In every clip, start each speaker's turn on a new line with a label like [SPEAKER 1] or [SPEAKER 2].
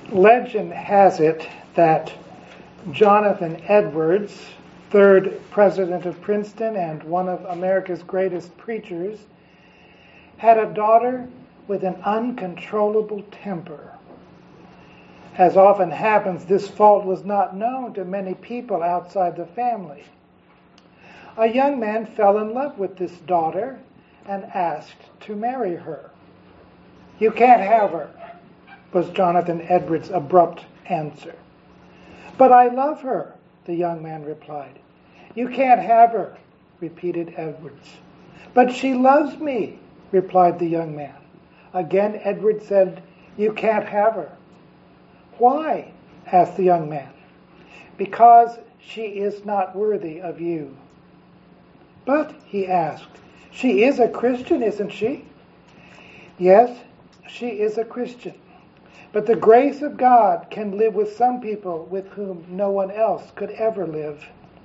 [SPEAKER 1] Legend has it that Jonathan Edwards, third president of Princeton and one of America's greatest preachers, had a daughter with an uncontrollable temper. As often happens, this fault was not known to many people outside the family. A young man fell in love with this daughter and asked to marry her. "You can't have her," was Jonathan Edwards' abrupt answer. "But I love her," the young man replied. "You can't have her," repeated Edwards. "But she loves me," replied the young man. Again Edwards said, "You can't have her." "Why?" asked the young man. "Because she is not worthy of you." "But," he asked, "she is a Christian, isn't she?" "Yes, she is a Christian. But the grace of God can live with some people with whom no one else could ever live."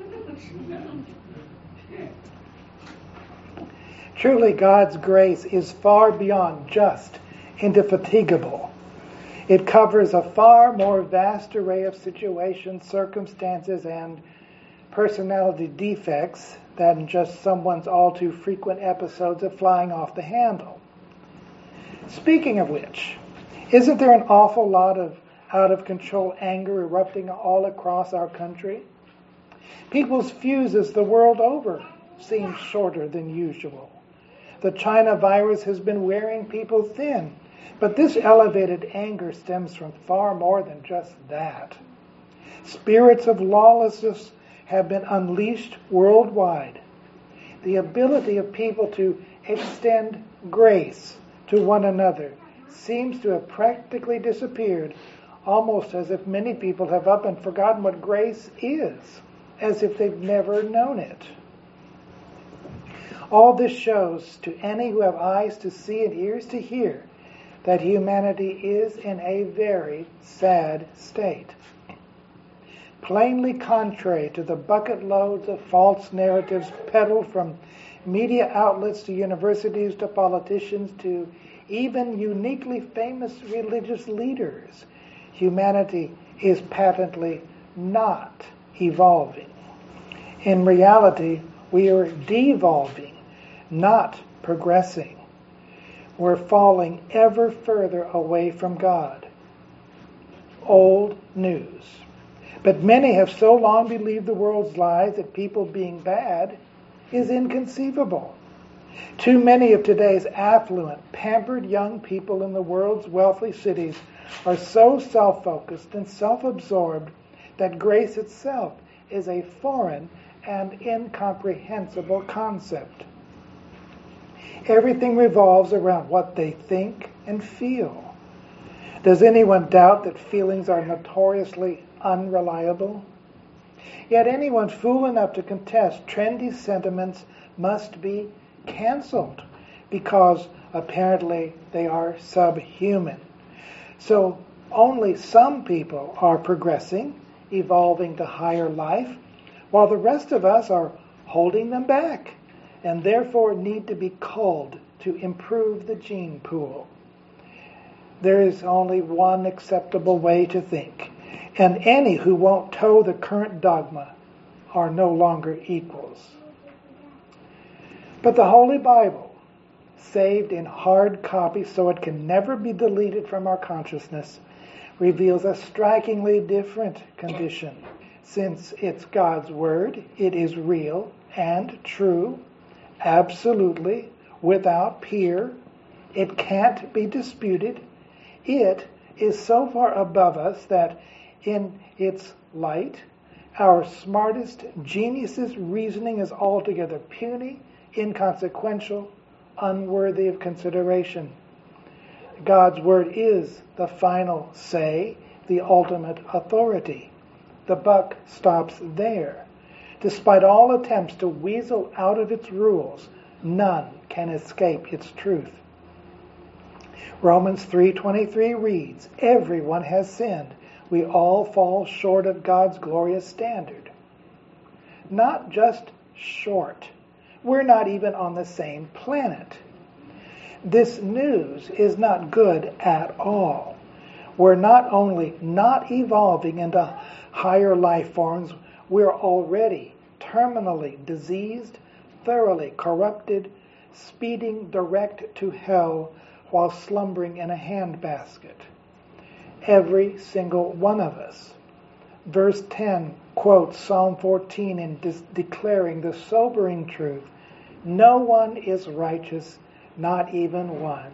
[SPEAKER 1] Truly, God's grace is far beyond just indefatigable. It covers a far more vast array of situations, circumstances, and personality defects than just someone's all too frequent episodes of flying off the handle. Speaking of which, isn't there an awful lot of out-of-control anger erupting all across our country? People's fuses the world over seem shorter than usual. The China virus has been wearing people thin, but this elevated anger stems from far more than just that. Spirits of lawlessness have been unleashed worldwide. The ability of people to extend grace to one another seems to have practically disappeared, almost as if many people have up and forgotten what grace is, as if they've never known it. All this shows to any who have eyes to see and ears to hear that humanity is in a very sad state. Plainly contrary to the bucket loads of false narratives peddled from media outlets to universities to politicians to even uniquely famous religious leaders, humanity is patently not evolving. In reality, we are devolving, not progressing. We're falling ever further away from God. Old news. But many have so long believed the world's lies that people being bad is inconceivable. Too many of today's affluent, pampered young people in the world's wealthy cities are so self-focused and self-absorbed that grace itself is a foreign and incomprehensible concept. Everything revolves around what they think and feel. Does anyone doubt that feelings are notoriously unreliable? Yet anyone fool enough to contest trendy sentiments must be canceled because apparently they are subhuman. So only some people are progressing, evolving to higher life, while the rest of us are holding them back and therefore need to be culled to improve the gene pool. There is only one acceptable way to think, and any who won't toe the current dogma are no longer equals. But the Holy Bible, saved in hard copy so it can never be deleted from our consciousness, reveals a strikingly different condition. Since it's God's Word, it is real and true, absolutely, without peer. It can't be disputed. It is so far above us that in its light, our smartest genius's reasoning is altogether puny, inconsequential, unworthy of consideration. God's Word is the final say, the ultimate authority. The buck stops there. Despite all attempts to weasel out of its rules, none can escape its truth. Romans 3:23 reads, "Everyone has sinned. We all fall short of God's glorious standard." Not just short. We're not even on the same planet. This news is not good at all. We're not only not evolving into higher life forms, we're already terminally diseased, thoroughly corrupted, speeding direct to hell while slumbering in a handbasket. Every single one of us. Verse 10 quotes Psalm 14 in declaring the sobering truth, no one is righteous, not even one.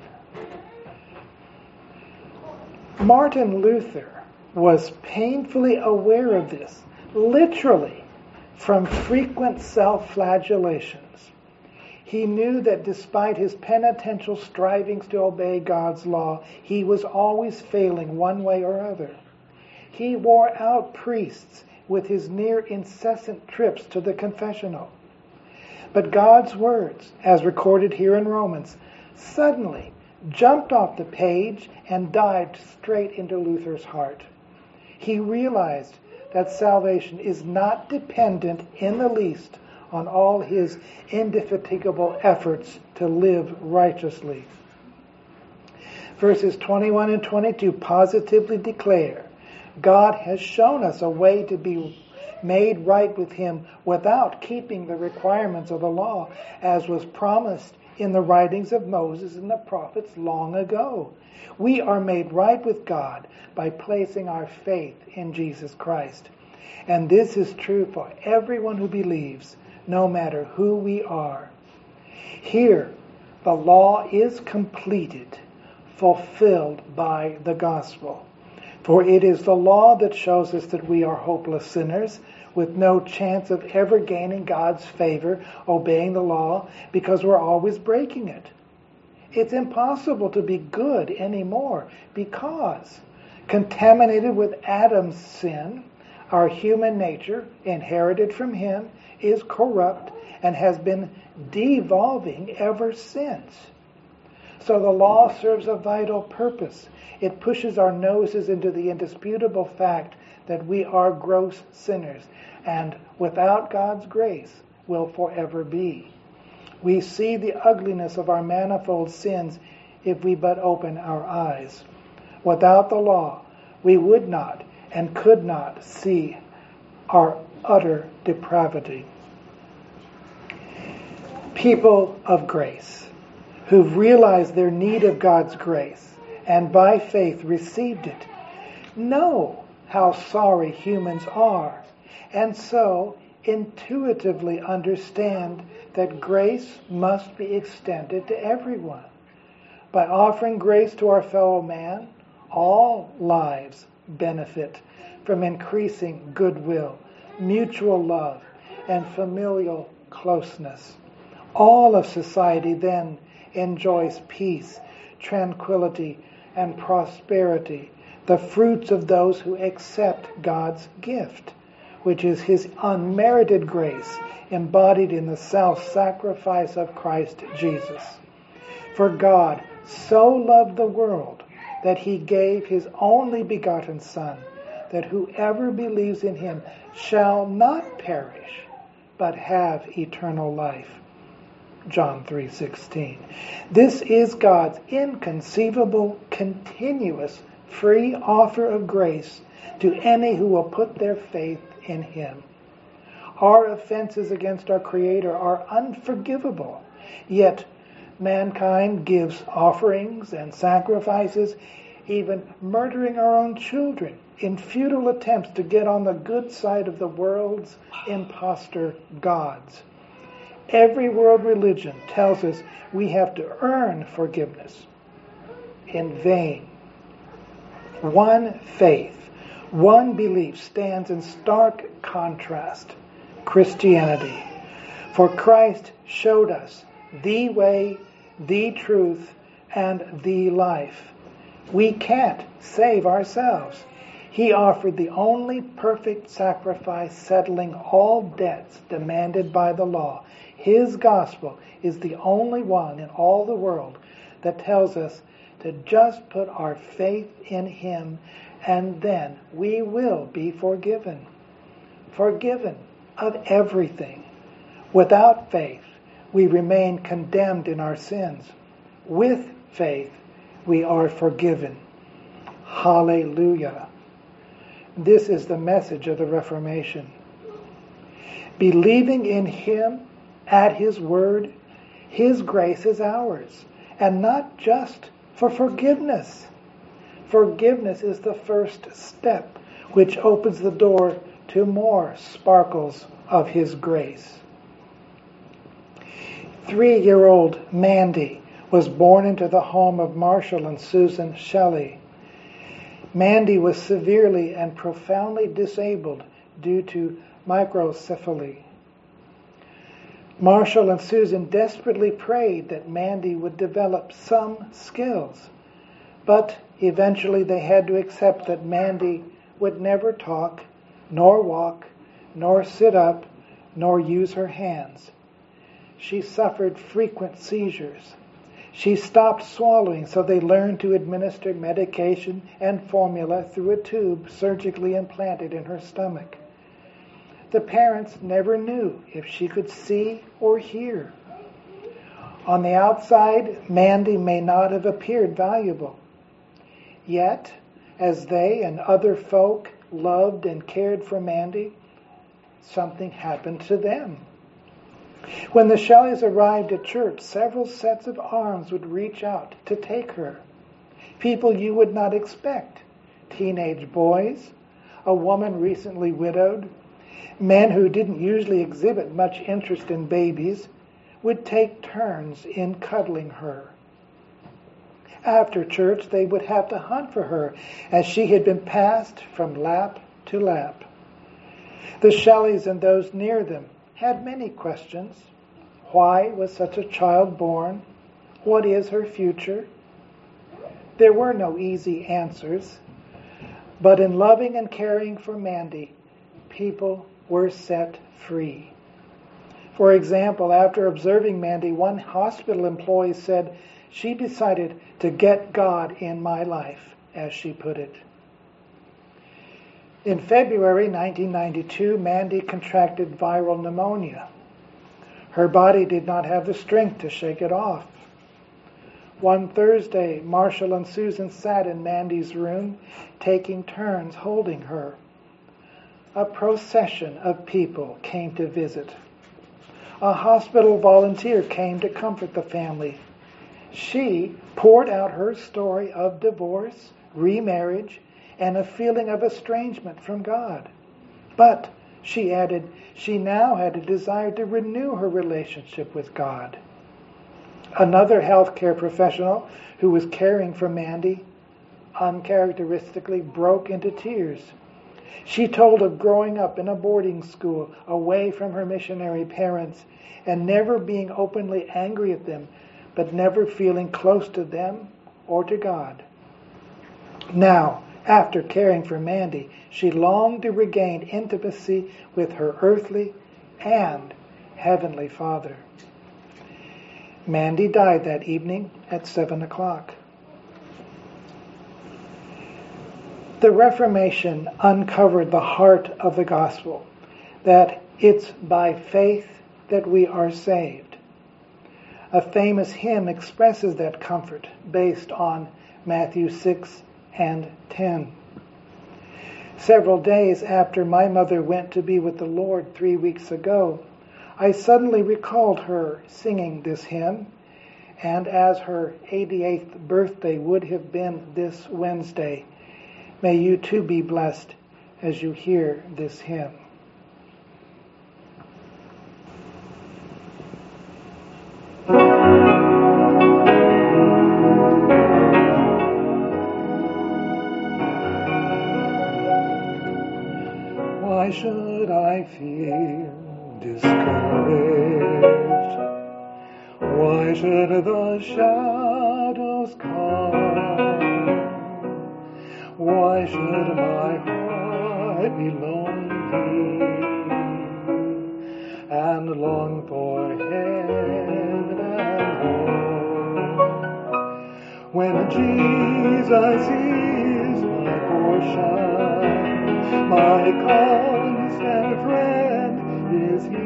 [SPEAKER 1] Martin Luther was painfully aware of this, literally, from frequent self-flagellations. He knew that despite his penitential strivings to obey God's law, he was always failing one way or other. He wore out priests with his near incessant trips to the confessional. But God's words, as recorded here in Romans, suddenly jumped off the page and dived straight into Luther's heart. He realized that salvation is not dependent in the least on all his indefatigable efforts to live righteously. Verses 21 and 22 positively declare, God has shown us a way to be made right with him without keeping the requirements of the law, as was promised in the writings of Moses and the prophets long ago. We are made right with God by placing our faith in Jesus Christ. And this is true for everyone who believes, no matter who we are. Here, the law is completed, fulfilled by the gospel. For it is the law that shows us that we are hopeless sinners, with no chance of ever gaining God's favor, obeying the law, because we're always breaking it. It's impossible to be good anymore, because contaminated with Adam's sin, our human nature, inherited from him, is corrupt and has been devolving ever since. So the law serves a vital purpose. It pushes our noses into the indisputable fact that we are gross sinners, and without God's grace will forever be. We see the ugliness of our manifold sins if we but open our eyes. Without the law, we would not and could not see our utter depravity. People of grace who've realized their need of God's grace and by faith received it know how sorry humans are, and so intuitively understand that grace must be extended to everyone. By offering grace to our fellow man, all lives benefit from increasing goodwill, mutual love, and familial closeness. All of society then enjoys peace, tranquility, and prosperity, the fruits of those who accept God's gift, which is his unmerited grace embodied in the self-sacrifice of Christ Jesus. For God so loved the world that he gave his only begotten Son, that whoever believes in him shall not perish, but have eternal life. John 3:16. This is God's inconceivable, continuous, free offer of grace to any who will put their faith in him. Our offenses against our Creator are unforgivable, yet mankind gives offerings and sacrifices, even murdering our own children in futile attempts to get on the good side of the world's imposter gods. Every world religion tells us we have to earn forgiveness. In vain. One faith, one belief stands in stark contrast: Christianity. For Christ showed us the way, the truth, and the life. We can't save ourselves. He offered the only perfect sacrifice settling all debts demanded by the law. His gospel is the only one in all the world that tells us to just put our faith in him, and then we will be forgiven. Forgiven of everything. Without faith, we remain condemned in our sins. With faith, we are forgiven. Hallelujah. This is the message of the Reformation. Believing in Him at His word, His grace is ours, and not just for forgiveness. Forgiveness is the first step which opens the door to more sparkles of His grace. 3-year-old Mandy was born into the home of Marshall and Susan Shelley. Mandy was severely and profoundly disabled due to microcephaly. Marshall and Susan desperately prayed that Mandy would develop some skills, but eventually they had to accept that Mandy would never talk, nor walk, nor sit up, nor use her hands. She suffered frequent seizures. She stopped swallowing, so they learned to administer medication and formula through a tube surgically implanted in her stomach. The parents never knew if she could see or hear. On the outside, Mandy may not have appeared valuable. Yet, as they and other folk loved and cared for Mandy, something happened to them. When the Shelleys arrived at church, several sets of arms would reach out to take her. People you would not expect. Teenage boys, a woman recently widowed, men who didn't usually exhibit much interest in babies would take turns in cuddling her. After church, they would have to hunt for her as she had been passed from lap to lap. The Shelleys and those near them had many questions. Why was such a child born? What is her future? There were no easy answers, but in loving and caring for Mandy, people were set free. For example, after observing Mandy, one hospital employee said, "She decided to get God in my life," as she put it. In February 1992, Mandy contracted viral pneumonia. Her body did not have the strength to shake it off. One Thursday, Marshall and Susan sat in Mandy's room, taking turns holding her. A procession of people came to visit. A hospital volunteer came to comfort the family. She poured out her story of divorce, remarriage, and a feeling of estrangement from God. But, she added, she now had a desire to renew her relationship with God. Another healthcare professional who was caring for Mandy uncharacteristically broke into tears. She told of growing up in a boarding school away from her missionary parents and never being openly angry at them, but never feeling close to them or to God. Now, after caring for Mandy, she longed to regain intimacy with her earthly and heavenly Father. Mandy died that evening at 7 o'clock. The Reformation uncovered the heart of the gospel, that it's by faith that we are saved. A famous hymn expresses that comfort based on Matthew 6 and 10. Several days after my mother went to be with the Lord 3 weeks ago, I suddenly recalled her singing this hymn, and as her 88th birthday would have been this Wednesday, may you too be blessed as you hear this hymn. Why should I feel discouraged? Why should the shadows come? Why should my heart be lonely and long for heaven and home? When Jesus is my portion, my constant friend is He.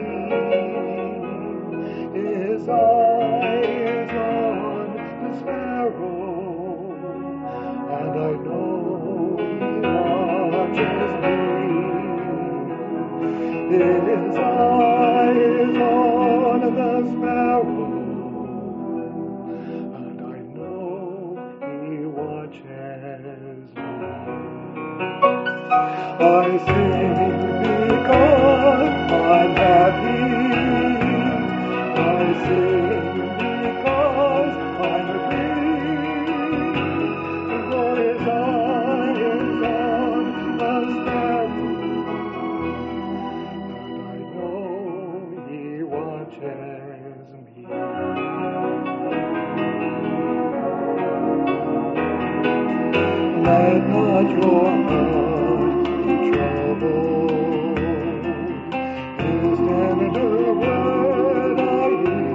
[SPEAKER 1] His eyes on the sparrow, and I know I sing because I'm happy. I sing because I'm free. For His eye is on the sparrow, and I know He watches me. Let not your heart be troubled. His tender word I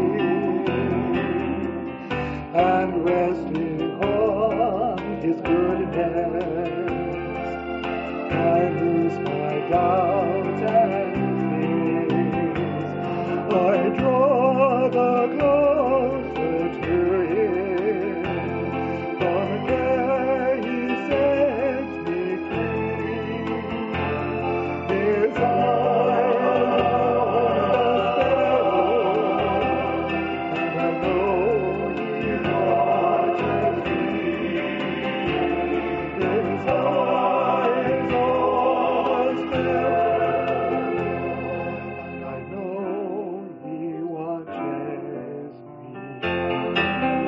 [SPEAKER 1] hear, and resting on His goodness, I lose my doubts and fears. I draw the closer to Him. From care He sets me free. His eye on the sparrow, and I know He watches me. His eye is on the sparrow, and I know He watches me.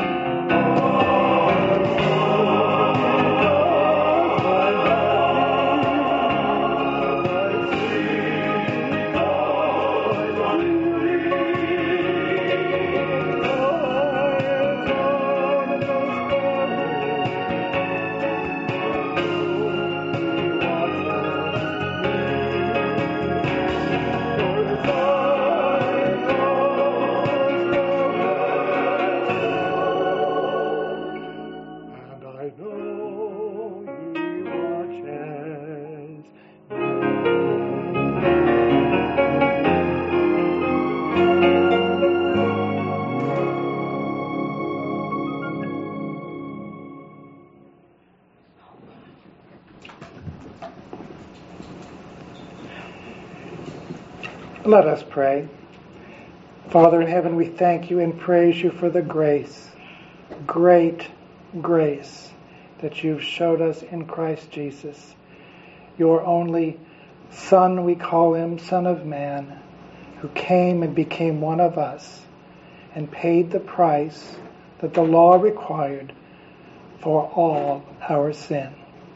[SPEAKER 1] Let us pray. Father in heaven, we thank you and praise you for the grace, great grace, that you've showed us in Christ Jesus, your only Son, we call him, Son of Man, who came and became one of us and paid the price that the law required for all our sin.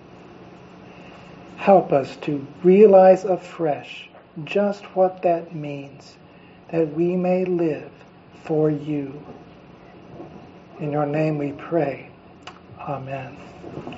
[SPEAKER 1] Help us to realize afresh just what that means, that we may live for you. In your name we pray. Amen.